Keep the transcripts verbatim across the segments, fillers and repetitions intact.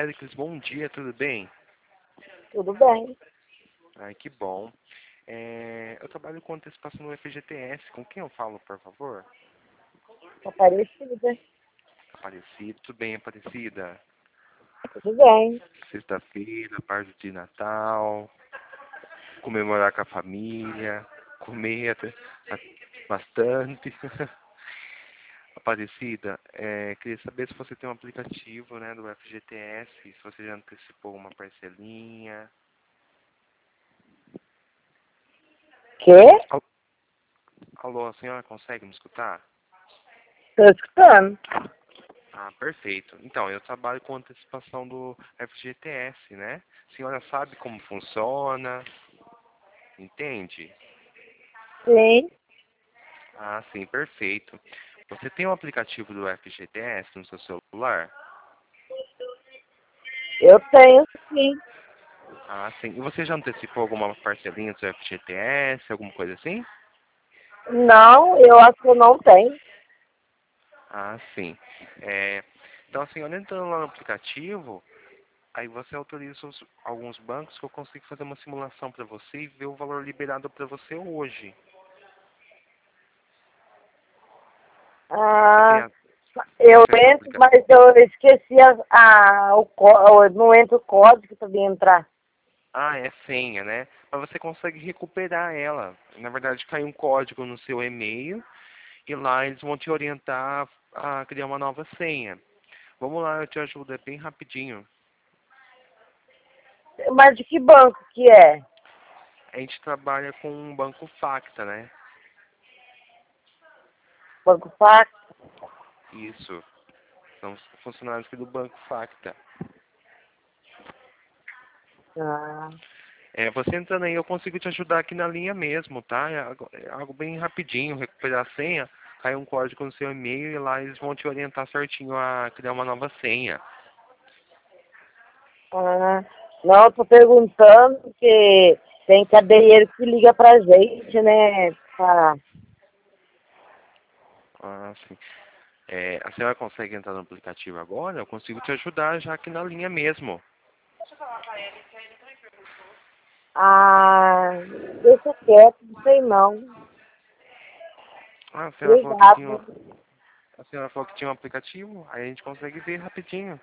Péricles, bom dia, tudo bem? Tudo bem. Ai, que bom. É, eu trabalho com antecipação no F G T S. Com quem eu falo, por favor? Aparecida. Aparecida. Tudo bem, Aparecida? Tudo bem. Sexta-feira, parte de Natal, comemorar com a família, comer até, bastante. Aparecida, é, queria saber se você tem um aplicativo, né, do F G T S, se você já antecipou uma parcelinha. Quê? Al- Alô, a senhora consegue me escutar? Tô escutando. Ah, perfeito. Então, eu trabalho com antecipação do F G T S, né? A senhora sabe como funciona, entende? Sim, Ah, sim, perfeito. Você tem um aplicativo do F G T S no seu celular? eu tenho sim. Ah, sim. E você já antecipou alguma parcelinha do seu F G T S, alguma coisa assim? Não, eu acho que eu não tenho. Ah, sim. É, então, a senhora entrando lá no aplicativo, aí você autoriza os- alguns bancos que eu consigo fazer uma simulação para você e ver o valor liberado para você hoje. Você tem, Ah, a- tem eu acesso ao entro, aplicativo? mas eu esqueci a, a, o código. Não entra o código para mim entrar. Ah, é senha, né? Mas você consegue recuperar ela. Na verdade, cai um código no seu e-mail e lá eles vão te orientar a criar uma nova senha. Vamos lá, eu te ajudo, é bem rapidinho. Mas de que banco que é? A gente trabalha com um banco Facta, né? Banco Fax? Isso. São funcionários aqui do banco Facta. Ah, É, você entrando aí, eu consigo te ajudar aqui na linha mesmo, tá? É algo, é algo bem rapidinho, recuperar a senha, cai um código no seu e-mail e lá eles vão te orientar certinho a criar uma nova senha. ah. Não, eu tô perguntando porque tem cadeieiro que liga pra gente, né? Pra... Ah, sim. É, a senhora consegue entrar no aplicativo agora? Eu consigo te ajudar já aqui na linha mesmo. Ah, deixa quieto, não sei não. Ah, a senhora falou que tinha, Obrigado. a senhora falou que tinha um aplicativo, aí a gente consegue ver rapidinho.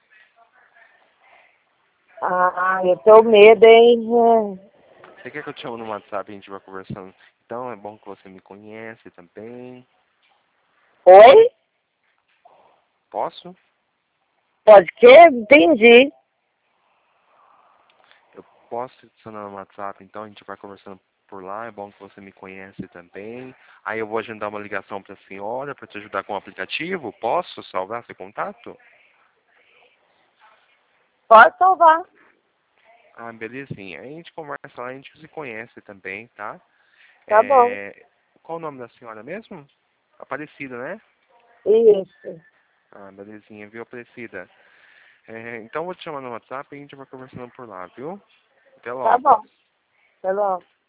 Ah, eu tenho medo, hein? Você quer que eu te chame no WhatsApp e a gente vai conversando? Então é bom que você me conhece também. Oi? Posso? Pode que? Entendi. Eu posso te adicionar no WhatsApp, então a gente vai conversando por lá. É bom que você me conhece também. Aí eu vou agendar uma ligação para a senhora para te ajudar com o aplicativo. Posso salvar seu contato? Pode salvar. Ah, belezinha. Aí a gente conversa lá, a gente se conhece também, tá? Tá bom. É... Qual o nome da senhora mesmo? Aparecida, né? Isso. Ah, belezinha, viu, Aparecida? É, então eu vou te chamar no WhatsApp e a gente vai conversando por lá, viu? Até Tá logo. bom. Tá bom.